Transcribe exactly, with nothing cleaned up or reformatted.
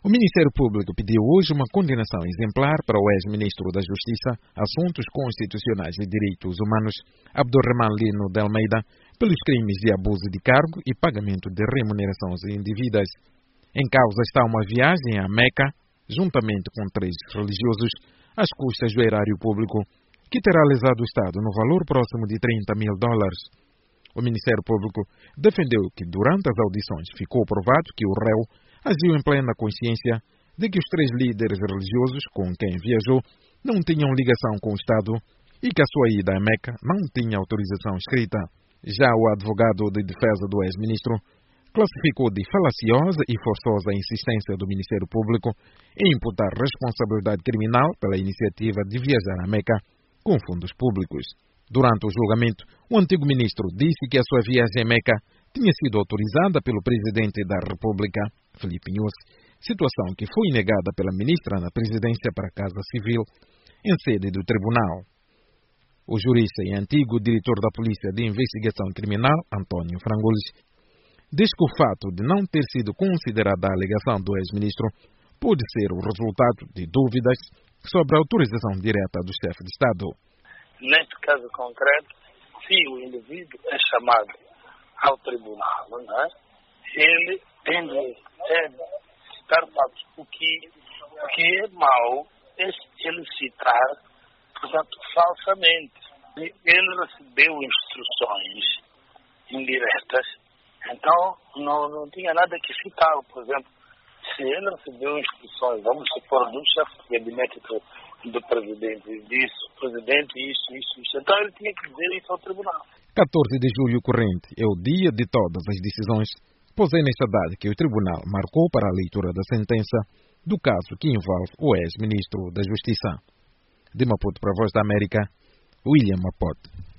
O Ministério Público pediu hoje uma condenação exemplar para o ex-ministro da Justiça, Assuntos Constitucionais e Direitos Humanos, Abdurrahman Lino de Almeida, pelos crimes de abuso de cargo e pagamento de remunerações indevidas. Em causa está uma viagem a Meca, juntamente com três religiosos, às custas do erário público, que terá lesado o Estado no valor próximo de trinta mil dólares. O Ministério Público defendeu que durante as audições ficou provado que o réu agiu em plena consciência de que os três líderes religiosos com quem viajou não tinham ligação com o Estado e que a sua ida a Meca não tinha autorização escrita. Já o advogado de defesa do ex-ministro classificou de falaciosa e forçosa a insistência do Ministério Público em imputar responsabilidade criminal pela iniciativa de viajar a Meca com fundos públicos. Durante o julgamento, o antigo ministro disse que a sua viagem a Meca tinha sido autorizada pelo presidente da República, Filipe Nyusi, situação que foi negada pela ministra na presidência para a Casa Civil, em sede do tribunal. O jurista e antigo diretor da Polícia de Investigação Criminal, Antônio Frangolis, diz que o fato de não ter sido considerada a alegação do ex-ministro pode ser o resultado de dúvidas sobre a autorização direta do chefe de Estado. Neste caso concreto, se o indivíduo é chamado ao tribunal, não é? Ele tem de citar fatos. O que, o que é mau é ele citar, portanto, falsamente. Ele recebeu instruções indiretas, então não, não tinha nada que citar. Por exemplo, se ele recebeu instruções, vamos supor, do chefe de gabinete do, do presidente, disse, presidente, isso, isso, isso, então ele tinha que dizer isso ao tribunal. quatorze de julho corrente é o dia de todas as decisões, pois é nesta data que o tribunal marcou para a leitura da sentença do caso que envolve o ex-ministro da Justiça. De Maputo para a Voz da América, William Mapote.